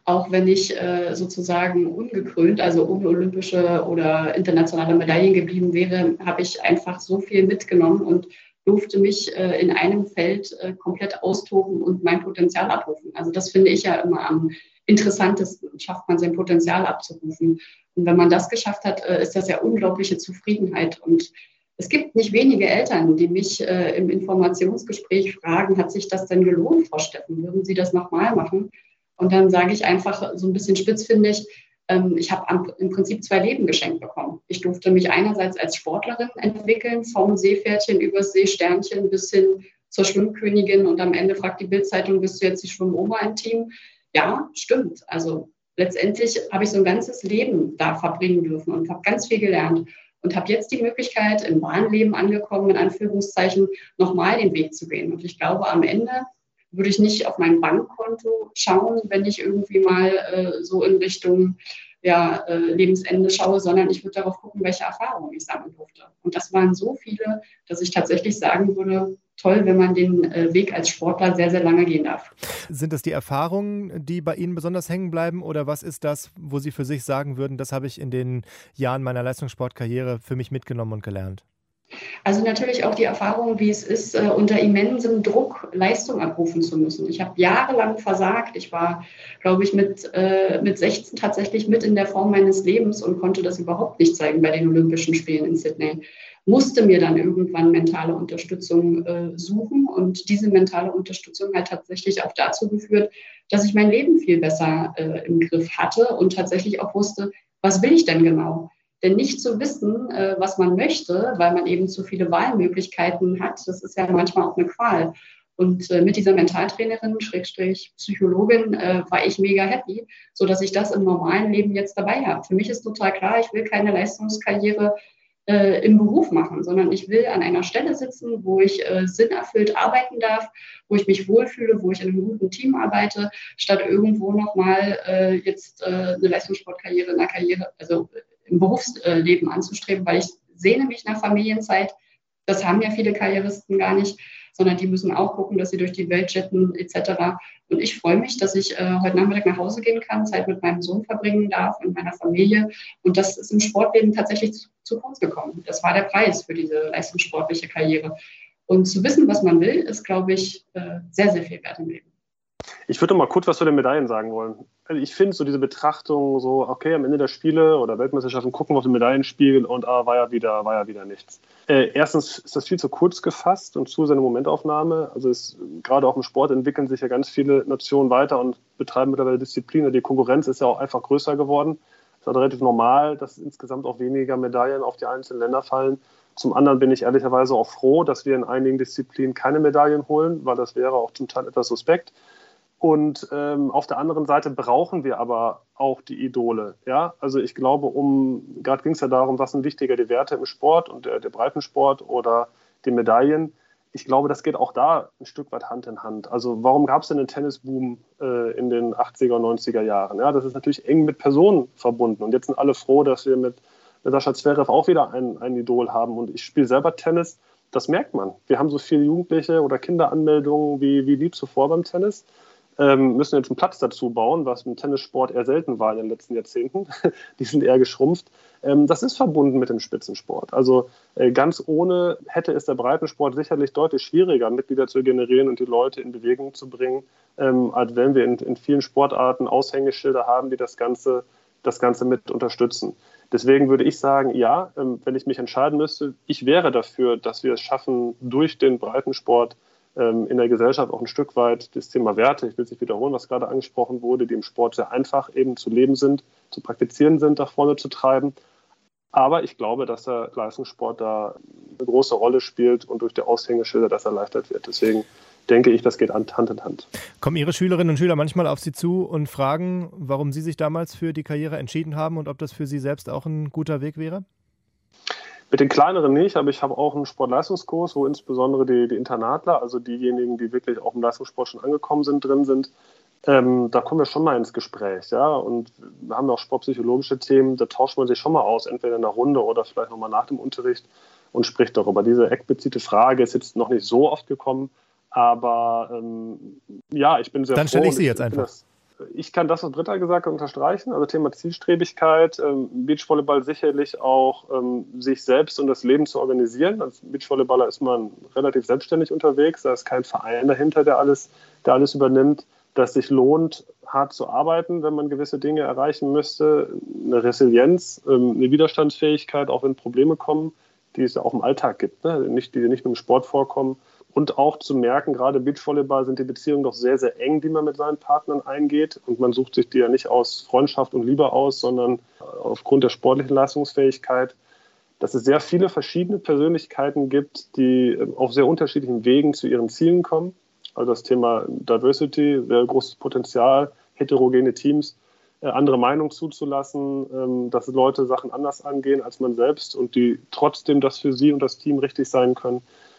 Auch wenn ich äh, sozusagen ungekrönt, also ohne olympische oder internationale Medaillen geblieben wäre, habe ich einfach so viel mitgenommen und durfte mich äh, in einem Feld äh, komplett austoben und mein Potenzial abrufen. Also das finde ich ja immer am interessantesten, schafft man sein Potenzial abzurufen. Und wenn man das geschafft hat, äh, ist das ja unglaubliche Zufriedenheit. Und es gibt nicht wenige Eltern, die mich äh, im Informationsgespräch fragen, hat sich das denn gelohnt, Frau Steffen? Würden Sie das nochmal machen? Und dann sage ich einfach so ein bisschen spitzfindig, ähm, ich habe im Prinzip zwei Leben geschenkt bekommen. Ich durfte mich einerseits als Sportlerin entwickeln, vom Seepferdchen übers Seesternchen bis hin zur Schwimmkönigin und am Ende fragt die Bild-Zeitung, bist du jetzt die Schwimmoma im Team? Ja, stimmt. Also letztendlich habe ich so ein ganzes Leben da verbringen dürfen und habe ganz viel gelernt und habe jetzt die Möglichkeit, im wahren Leben angekommen, in Anführungszeichen, nochmal den Weg zu gehen. Und ich glaube, am Ende würde ich nicht auf mein Bankkonto schauen, wenn ich irgendwie mal äh, so in Richtung ja, äh, Lebensende schaue, sondern ich würde darauf gucken, welche Erfahrungen ich sammeln durfte. Und das waren so viele, dass ich tatsächlich sagen würde, toll, wenn man den äh, Weg als Sportler sehr, sehr lange gehen darf. Sind das die Erfahrungen, die bei Ihnen besonders hängen bleiben, oder was ist das, wo Sie für sich sagen würden, das habe ich in den Jahren meiner Leistungssportkarriere für mich mitgenommen und gelernt? Also natürlich auch die Erfahrung, wie es ist, uh, unter immensem Druck Leistung abrufen zu müssen. Ich habe jahrelang versagt. Ich war, glaube ich, mit, äh, mit sechzehn tatsächlich mit in der Form meines Lebens und konnte das überhaupt nicht zeigen bei den Olympischen Spielen in Sydney. Musste mir dann irgendwann mentale Unterstützung äh, suchen und diese mentale Unterstützung hat tatsächlich auch dazu geführt, dass ich mein Leben viel besser äh, im Griff hatte und tatsächlich auch wusste, was will ich denn genau? Denn nicht zu wissen, äh, was man möchte, weil man eben zu viele Wahlmöglichkeiten hat, das ist ja manchmal auch eine Qual. Und äh, mit dieser Mentaltrainerin, Schrägstrich Psychologin, äh, war ich mega happy, sodass ich das im normalen Leben jetzt dabei habe. Für mich ist total klar, ich will keine Leistungskarriere äh, im Beruf machen, sondern ich will an einer Stelle sitzen, wo ich äh, sinnerfüllt arbeiten darf, wo ich mich wohlfühle, wo ich in einem guten Team arbeite, statt irgendwo nochmal äh, jetzt äh, eine Leistungssportkarriere in der Karriere, also im Berufsleben anzustreben, weil ich sehne mich nach Familienzeit. Das haben ja viele Karrieristen gar nicht, sondern die müssen auch gucken, dass sie durch die Welt jetten et cetera. Und ich freue mich, dass ich äh, heute Nachmittag nach Hause gehen kann, Zeit mit meinem Sohn verbringen darf und meiner Familie. Und das ist im Sportleben tatsächlich zu, zu kurz gekommen. Das war der Preis für diese leistungssportliche Karriere. Und zu wissen, was man will, ist, glaube ich, äh, sehr, sehr viel wert im Leben. Ich würde mal kurz was zu den Medaillen sagen wollen. Ich finde so diese Betrachtung so, okay, am Ende der Spiele oder Weltmeisterschaften gucken wir auf den Medaillenspiegel und ah, war ja wieder, war ja wieder nichts. Äh, erstens ist das viel zu kurz gefasst und zu sehr eine Momentaufnahme. Also es, gerade auch im Sport entwickeln sich ja ganz viele Nationen weiter und betreiben mittlerweile Disziplinen. Die Konkurrenz ist ja auch einfach größer geworden. Es ist also relativ normal, dass insgesamt auch weniger Medaillen auf die einzelnen Länder fallen. Zum anderen bin ich ehrlicherweise auch froh, dass wir in einigen Disziplinen keine Medaillen holen, weil das wäre auch zum Teil etwas suspekt. Und ähm, auf der anderen Seite brauchen wir aber auch die Idole. Ja? Also ich glaube, um gerade ging es ja darum, was sind wichtiger, die Werte im Sport und der, der Breitensport oder die Medaillen. Ich glaube, das geht auch da ein Stück weit Hand in Hand. Also warum gab es denn einen Tennisboom äh, in den achtziger und neunziger Jahren? Ja, das ist natürlich eng mit Personen verbunden. Und jetzt sind alle froh, dass wir mit, mit Sascha Zverev auch wieder ein, ein Idol haben. Und ich spiele selber Tennis. Das merkt man. Wir haben so viele Jugendliche oder Kinderanmeldungen wie, wie nie zuvor beim Tennis. Ähm, müssen jetzt einen Platz dazu bauen, was im Tennissport eher selten war in den letzten Jahrzehnten. Die sind eher geschrumpft. Ähm, das ist verbunden mit dem Spitzensport. Also äh, ganz ohne hätte es der Breitensport sicherlich deutlich schwieriger, Mitglieder zu generieren und die Leute in Bewegung zu bringen, ähm, als wenn wir in, in vielen Sportarten Aushängeschilder haben, die das Ganze, das Ganze mit unterstützen. Deswegen würde ich sagen, ja, ähm, wenn ich mich entscheiden müsste, ich wäre dafür, dass wir es schaffen, durch den Breitensport in der Gesellschaft auch ein Stück weit das Thema Werte, ich will es nicht wiederholen, was gerade angesprochen wurde, die im Sport sehr einfach eben zu leben sind, zu praktizieren sind, nach vorne zu treiben. Aber ich glaube, dass der Leistungssport da eine große Rolle spielt und durch die Aushängeschilder das erleichtert wird. Deswegen denke ich, das geht Hand in Hand. Kommen Ihre Schülerinnen und Schüler manchmal auf Sie zu und fragen, warum Sie sich damals für die Karriere entschieden haben und ob das für Sie selbst auch ein guter Weg wäre? Mit den kleineren nicht, aber ich habe auch einen Sportleistungskurs, wo insbesondere die, die Internatler, also diejenigen, die wirklich auch im Leistungssport schon angekommen sind, drin sind. Ähm, da kommen wir schon mal ins Gespräch. Ja? Und wir haben auch sportpsychologische Themen, da tauscht man sich schon mal aus, entweder in einer Runde oder vielleicht nochmal nach dem Unterricht und spricht darüber. Diese explizite Frage ist jetzt noch nicht so oft gekommen, aber ähm, ja, ich bin sehr Dann froh. stelle ich sie ich, jetzt einfach. Das, Ich kann das, was Britta gesagt hat, unterstreichen. Also Thema Zielstrebigkeit, ähm, Beachvolleyball sicherlich auch ähm, sich selbst und das Leben zu organisieren. Als Beachvolleyballer ist man relativ selbstständig unterwegs. Da ist kein Verein dahinter, der alles, der alles übernimmt. Dass sich lohnt, hart zu arbeiten, wenn man gewisse Dinge erreichen müsste. Eine Resilienz, ähm, eine Widerstandsfähigkeit, auch wenn Probleme kommen, die es ja auch im Alltag gibt, ne? nicht, die nicht nur im Sport vorkommen. Und auch zu merken, gerade Beachvolleyball sind die Beziehungen doch sehr, sehr eng, die man mit seinen Partnern eingeht. Und man sucht sich die ja nicht aus Freundschaft und Liebe aus, sondern aufgrund der sportlichen Leistungsfähigkeit. Dass es sehr viele verschiedene Persönlichkeiten gibt, die auf sehr unterschiedlichen Wegen zu ihren Zielen kommen. Also das Thema Diversity, sehr großes Potenzial, heterogene Teams, andere Meinungen zuzulassen, dass Leute Sachen anders angehen als man selbst und die trotzdem das für sie und das Team richtig sein können.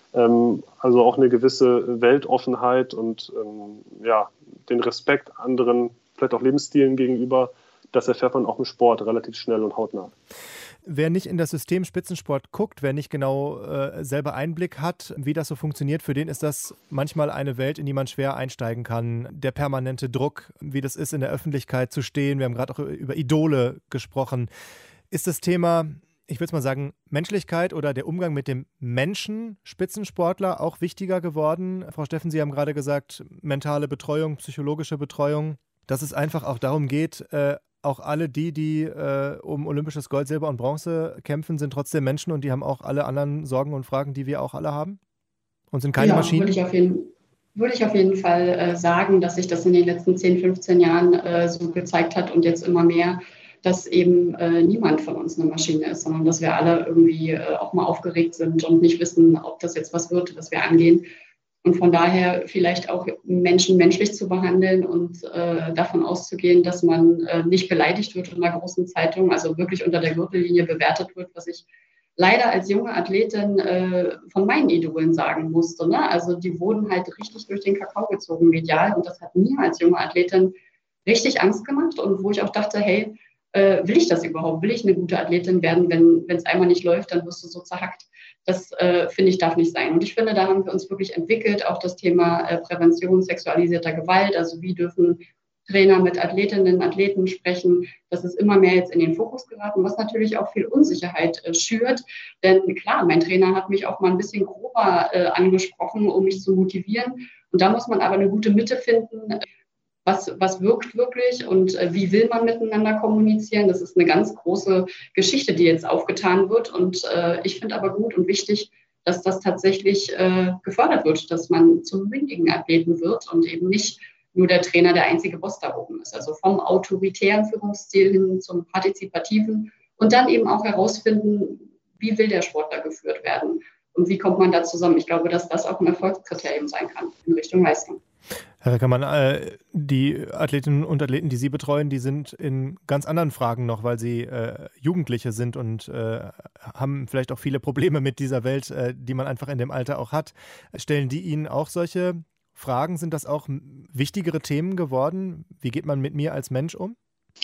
Also auch eine gewisse Weltoffenheit und ja, den Respekt anderen, vielleicht auch Lebensstilen gegenüber, das erfährt man auch im Sport relativ schnell und hautnah. Wer nicht in das System Spitzensport guckt, wer nicht genau äh, selber Einblick hat, wie das so funktioniert, für den ist das manchmal eine Welt, in die man schwer einsteigen kann. Der permanente Druck, wie das ist, in der Öffentlichkeit zu stehen. Wir haben gerade auch über Idole gesprochen. Ist das Thema, ich würde es mal sagen, Menschlichkeit oder der Umgang mit dem Menschen Spitzensportler auch wichtiger geworden? Frau Steffen, Sie haben gerade gesagt, mentale Betreuung, psychologische Betreuung, dass es einfach auch darum geht, äh, auch alle die, die äh, um olympisches Gold, Silber und Bronze kämpfen, sind trotzdem Menschen und die haben auch alle anderen Sorgen und Fragen, die wir auch alle haben? Und sind keine ja, Maschinen? Würde ich auf jeden, würde ich auf jeden Fall äh, sagen, dass sich das in den letzten zehn, fünfzehn Jahren äh, so gezeigt hat und jetzt immer mehr, dass eben äh, niemand von uns eine Maschine ist, sondern dass wir alle irgendwie äh, auch mal aufgeregt sind und nicht wissen, ob das jetzt was wird, was wir angehen. Und von daher vielleicht auch Menschen menschlich zu behandeln und äh, davon auszugehen, dass man äh, nicht beleidigt wird in einer großen Zeitung, also wirklich unter der Gürtellinie bewertet wird, was ich leider als junge Athletin äh, von meinen Idolen sagen musste. Ne? Also die wurden halt richtig durch den Kakao gezogen medial und das hat mir als junge Athletin richtig Angst gemacht und wo ich auch dachte, hey, äh, will ich das überhaupt? Will ich eine gute Athletin werden? Wenn es einmal nicht läuft, dann wirst du so zerhackt. Das, äh, finde ich, darf nicht sein. Und ich finde, da haben wir uns wirklich entwickelt, auch das Thema äh, Prävention sexualisierter Gewalt. Also wie dürfen Trainer mit Athletinnen und Athleten sprechen? Das ist immer mehr jetzt in den Fokus geraten, was natürlich auch viel Unsicherheit äh, schürt. Denn klar, mein Trainer hat mich auch mal ein bisschen grober äh, angesprochen, um mich zu motivieren. Und da muss man aber eine gute Mitte finden. Was, was wirkt wirklich und äh, wie will man miteinander kommunizieren? Das ist eine ganz große Geschichte, die jetzt aufgetan wird. Und äh, ich finde aber gut und wichtig, dass das tatsächlich äh, gefördert wird, dass man zum mündigen Athleten wird und eben nicht nur der Trainer der einzige Boss da oben ist. Also vom autoritären Führungsstil hin zum partizipativen und dann eben auch herausfinden, wie will der Sportler geführt werden und wie kommt man da zusammen. Ich glaube, dass das auch ein Erfolgskriterium sein kann in Richtung Leistung. Herr Reckermann, äh, die Athletinnen und Athleten, die Sie betreuen, die sind in ganz anderen Fragen noch, weil sie äh, Jugendliche sind und äh, haben vielleicht auch viele Probleme mit dieser Welt, äh, die man einfach in dem Alter auch hat. Stellen die Ihnen auch solche Fragen? Sind das auch wichtigere Themen geworden? Wie geht man mit mir als Mensch um?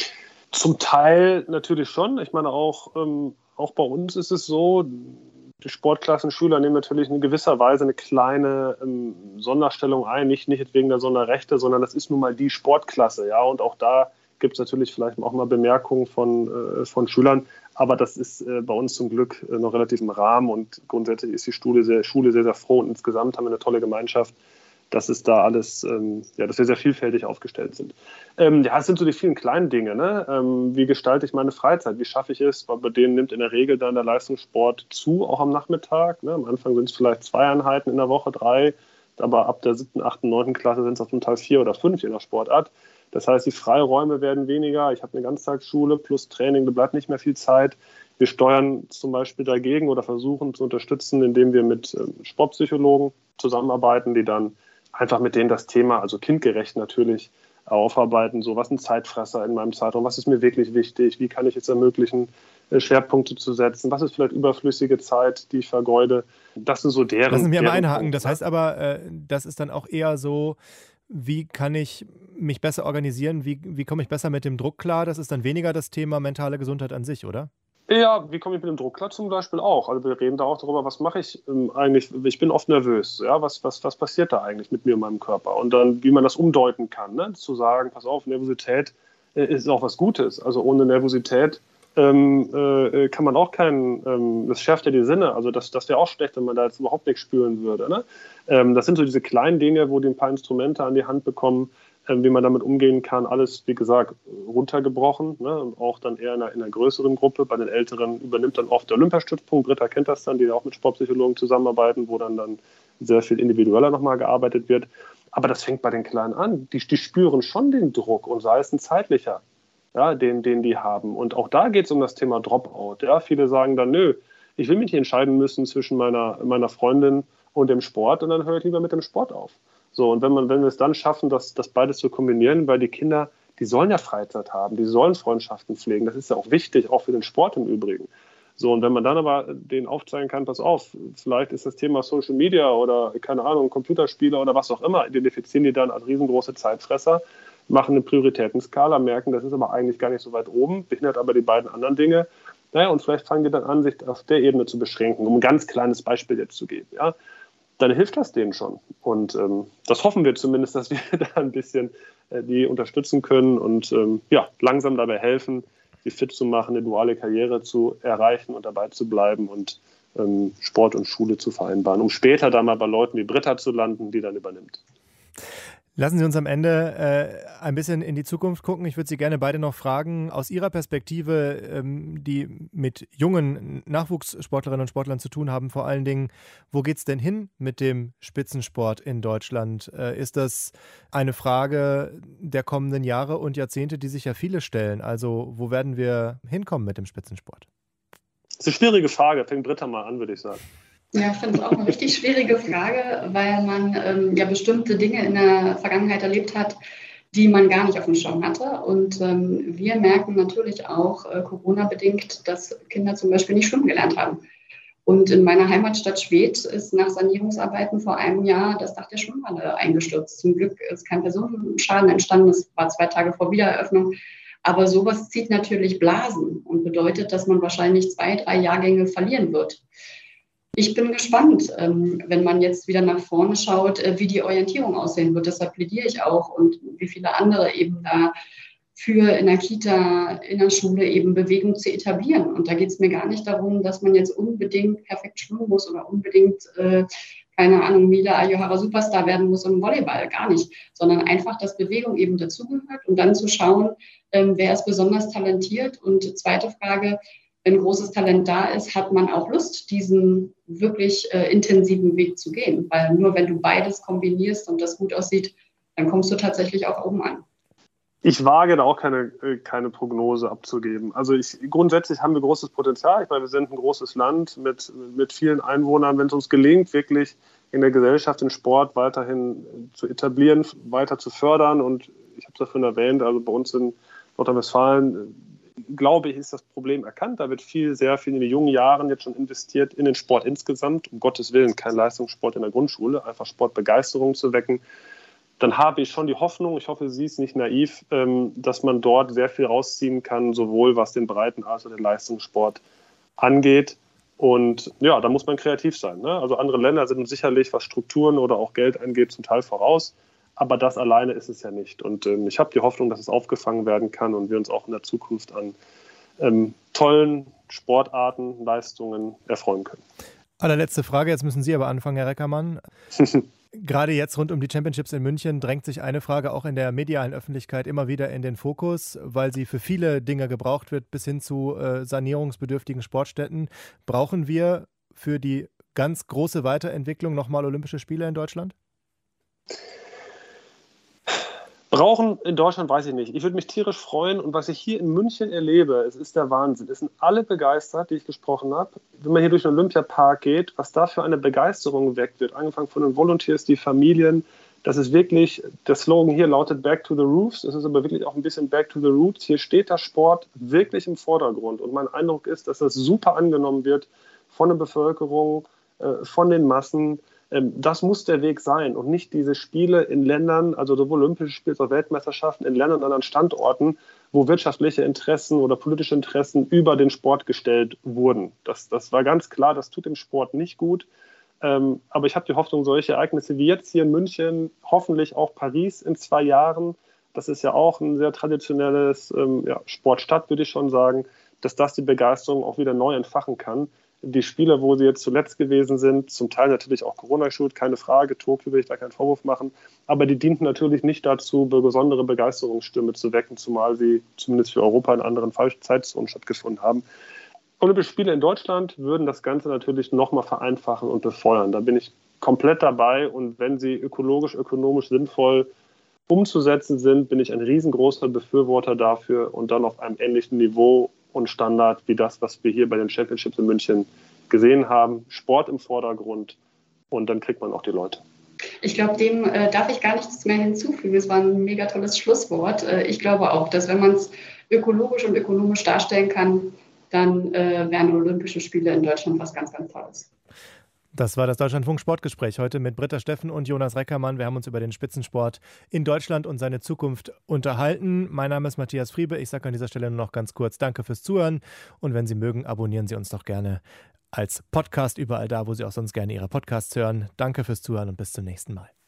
Zum Teil natürlich schon. Ich meine, auch, ähm, auch bei uns ist es so, die Sportklassenschüler nehmen natürlich in gewisser Weise eine kleine ähm, Sonderstellung ein, nicht, nicht wegen der Sonderrechte, sondern das ist nun mal die Sportklasse. Ja? Und auch da gibt es natürlich vielleicht auch mal Bemerkungen von, äh, von Schülern, aber das ist äh, bei uns zum Glück äh, noch relativ im Rahmen und grundsätzlich ist die Schule sehr, Schule sehr, sehr froh und insgesamt haben wir eine tolle Gemeinschaft, dass es da alles, ähm, ja, dass wir sehr vielfältig aufgestellt sind. Ähm, ja, es sind so die vielen kleinen Dinge, ne? Ähm, wie gestalte ich meine Freizeit? Wie schaffe ich es? Weil bei denen nimmt in der Regel dann der Leistungssport zu, auch am Nachmittag. Ne? Am Anfang sind es vielleicht zwei Einheiten in der Woche, drei, aber ab der siebten, achten, neunten Klasse sind es auch zum Teil vier oder fünf in der Sportart. Das heißt, die Freiräume werden weniger. Ich habe eine Ganztagsschule plus Training, da bleibt nicht mehr viel Zeit. Wir steuern zum Beispiel dagegen oder versuchen zu unterstützen, indem wir mit ähm, Sportpsychologen zusammenarbeiten, die dann einfach mit denen das Thema, also kindgerecht natürlich, aufarbeiten. So, was sind Zeitfresser in meinem Zeitraum? Was ist mir wirklich wichtig? Wie kann ich es ermöglichen, Schwerpunkte zu setzen? Was ist vielleicht überflüssige Zeit, die ich vergeude? Das sind so deren... Lassen Sie mir mal deren einhaken. Punkte. Das heißt aber, äh, das ist dann auch eher so, wie kann ich mich besser organisieren? Wie, wie komme ich besser mit dem Druck klar? Das ist dann weniger das Thema mentale Gesundheit an sich, oder? Ja, wie komme ich mit dem Druck klar? Zum Beispiel auch. Also wir reden da auch darüber, was mache ich ähm, eigentlich, ich bin oft nervös, ja, was, was, was passiert da eigentlich mit mir und meinem Körper? Und dann, wie man das umdeuten kann, ne? Zu sagen, pass auf, Nervosität äh, ist auch was Gutes. Also ohne Nervosität ähm, äh, kann man auch keinen, ähm, das schärft ja die Sinne, also das, das wäre auch schlecht, wenn man da jetzt überhaupt nichts spüren würde. Ne? Ähm, das sind so diese kleinen Dinge, wo die ein paar Instrumente an die Hand bekommen, wie man damit umgehen kann, alles, wie gesagt, runtergebrochen, ne? Und auch dann eher in einer, in einer größeren Gruppe. Bei den Älteren übernimmt dann oft der Olympiastützpunkt. Britta kennt das dann, die auch mit Sportpsychologen zusammenarbeiten, wo dann, dann sehr viel individueller nochmal gearbeitet wird. Aber das fängt bei den Kleinen an. Die, die spüren schon den Druck und sei es ein zeitlicher, ja, den, den die haben. Und auch da geht es um das Thema Dropout. Ja? Viele sagen dann, nö, ich will mich nicht entscheiden müssen zwischen meiner, meiner Freundin und dem Sport und dann höre ich lieber mit dem Sport auf. So, und wenn, man, wenn wir es dann schaffen, das, das beides zu kombinieren, weil die Kinder, die sollen ja Freizeit haben, die sollen Freundschaften pflegen, das ist ja auch wichtig, auch für den Sport im Übrigen. So, und wenn man dann aber denen aufzeigen kann, pass auf, vielleicht ist das Thema Social Media oder, keine Ahnung, Computerspiele oder was auch immer, identifizieren die dann als riesengroße Zeitfresser, machen eine Prioritätenskala, merken, das ist aber eigentlich gar nicht so weit oben, behindert aber die beiden anderen Dinge. Naja, und vielleicht fangen die dann an, sich auf der Ebene zu beschränken, um ein ganz kleines Beispiel jetzt zu geben, ja. Dann hilft das denen schon. Und ähm, das hoffen wir zumindest, dass wir da ein bisschen äh, die unterstützen können und ähm, ja, langsam dabei helfen, sie fit zu machen, eine duale Karriere zu erreichen und dabei zu bleiben und ähm, Sport und Schule zu vereinbaren, um später dann mal bei Leuten wie Britta zu landen, die dann übernimmt. Lassen Sie uns am Ende äh, ein bisschen in die Zukunft gucken. Ich würde Sie gerne beide noch fragen, aus Ihrer Perspektive, ähm, die mit jungen Nachwuchssportlerinnen und Sportlern zu tun haben, vor allen Dingen, wo geht es denn hin mit dem Spitzensport in Deutschland? Äh, ist das eine Frage der kommenden Jahre und Jahrzehnte, die sich ja viele stellen? Also wo werden wir hinkommen mit dem Spitzensport? Das ist eine schwierige Frage. Fängt Britta mal an, würde ich sagen. Ja, ich finde es auch eine richtig schwierige Frage, weil man ähm, ja bestimmte Dinge in der Vergangenheit erlebt hat, die man gar nicht auf dem Schirm hatte. Und ähm, wir merken natürlich auch äh, Corona-bedingt, dass Kinder zum Beispiel nicht schwimmen gelernt haben. Und in meiner Heimatstadt Schwedt ist nach Sanierungsarbeiten vor einem Jahr das Dach der Schwimmhalle eingestürzt. Zum Glück ist kein Personenschaden entstanden. Es war zwei Tage vor Wiedereröffnung. Aber sowas zieht natürlich Blasen und bedeutet, dass man wahrscheinlich zwei, drei Jahrgänge verlieren wird. Ich bin gespannt, wenn man jetzt wieder nach vorne schaut, wie die Orientierung aussehen wird. Deshalb plädiere ich auch und wie viele andere eben da für in der Kita, in der Schule eben Bewegung zu etablieren. Und da geht es mir gar nicht darum, dass man jetzt unbedingt perfekt schwimmen muss oder unbedingt, äh, keine Ahnung, Mila Ayohara Superstar werden muss im Volleyball. Gar nicht. Sondern einfach, dass Bewegung eben dazugehört und dann zu schauen, ähm, wer ist besonders talentiert. Und zweite Frage, wenn großes Talent da ist, hat man auch Lust, diesen wirklich äh, intensiven Weg zu gehen. Weil nur wenn du beides kombinierst und das gut aussieht, dann kommst du tatsächlich auch oben an. Ich wage da auch keine, keine Prognose abzugeben. Also ich, grundsätzlich haben wir großes Potenzial. Ich meine, wir sind ein großes Land mit, mit vielen Einwohnern. Wenn es uns gelingt, wirklich in der Gesellschaft den Sport weiterhin zu etablieren, weiter zu fördern, und ich habe es ja vorhin erwähnt, also bei uns in Nordrhein-Westfalen, glaube ich, ist das Problem erkannt. Da wird viel, sehr viel in den jungen Jahren jetzt schon investiert in den Sport insgesamt. Um Gottes Willen, kein Leistungssport in der Grundschule, einfach Sportbegeisterung zu wecken. Dann habe ich schon die Hoffnung, ich hoffe, sie ist nicht naiv, dass man dort sehr viel rausziehen kann, sowohl was den Breiten- als auch den Leistungssport angeht. Und ja, da muss man kreativ sein. Ne? Also andere Länder sind uns sicherlich, was Strukturen oder auch Geld angeht, zum Teil voraus. Aber das alleine ist es ja nicht. Und ähm, ich habe die Hoffnung, dass es aufgefangen werden kann und wir uns auch in der Zukunft an ähm, tollen Sportarten, Leistungen erfreuen können. Allerletzte Frage, jetzt müssen Sie aber anfangen, Herr Reckermann. Gerade jetzt rund um die Championships in München drängt sich eine Frage auch in der medialen Öffentlichkeit immer wieder in den Fokus, weil sie für viele Dinge gebraucht wird, bis hin zu äh, sanierungsbedürftigen Sportstätten. Brauchen wir für die ganz große Weiterentwicklung nochmal Olympische Spiele in Deutschland? Brauchen in Deutschland, weiß ich nicht. Ich würde mich tierisch freuen. Und was ich hier in München erlebe, es ist der Wahnsinn. Es sind alle begeistert, die ich gesprochen habe. Wenn man hier durch den Olympiapark geht, was da für eine Begeisterung geweckt wird, angefangen von den Volunteers, die Familien, das ist wirklich, der Slogan hier lautet Back to the Roofs. Es ist aber wirklich auch ein bisschen Back to the Roots. Hier steht der Sport wirklich im Vordergrund. Und mein Eindruck ist, dass das super angenommen wird von der Bevölkerung, von den Massen. Das muss der Weg sein und nicht diese Spiele in Ländern, also sowohl Olympische Spiele als auch Weltmeisterschaften in Ländern und anderen Standorten, wo wirtschaftliche Interessen oder politische Interessen über den Sport gestellt wurden. Das, das war ganz klar, das tut dem Sport nicht gut. Ähm, aber ich habe die Hoffnung, solche Ereignisse wie jetzt hier in München, hoffentlich auch Paris in zwei Jahren, das ist ja auch ein sehr traditionelles ähm, ja, Sportstadt, würde ich schon sagen, dass das die Begeisterung auch wieder neu entfachen kann. Die Spiele, wo sie jetzt zuletzt gewesen sind, zum Teil natürlich auch Corona-geschult, keine Frage, Tokio will ich da keinen Vorwurf machen, aber die dienten natürlich nicht dazu, besondere Begeisterungsstimme zu wecken, zumal sie zumindest für Europa in anderen Zeitzonen stattgefunden haben. Olympische Spiele in Deutschland würden das Ganze natürlich nochmal vereinfachen und befeuern. Da bin ich komplett dabei und wenn sie ökologisch, ökonomisch sinnvoll umzusetzen sind, bin ich ein riesengroßer Befürworter dafür und dann auf einem ähnlichen Niveau und Standard wie das, was wir hier bei den Championships in München gesehen haben. Sport im Vordergrund und dann kriegt man auch die Leute. Ich glaube, dem äh, darf ich gar nichts mehr hinzufügen. Es war ein mega tolles Schlusswort. Äh, ich glaube auch, dass wenn man es ökologisch und ökonomisch darstellen kann, dann äh, wären Olympische Spiele in Deutschland was ganz, ganz Tolles. Das war das Deutschlandfunk-Sportgespräch heute mit Britta Steffen und Jonas Reckermann. Wir haben uns über den Spitzensport in Deutschland und seine Zukunft unterhalten. Mein Name ist Matthias Friebe. Ich sage an dieser Stelle nur noch ganz kurz Danke fürs Zuhören. Und wenn Sie mögen, abonnieren Sie uns doch gerne als Podcast überall da, wo Sie auch sonst gerne Ihre Podcasts hören. Danke fürs Zuhören und bis zum nächsten Mal.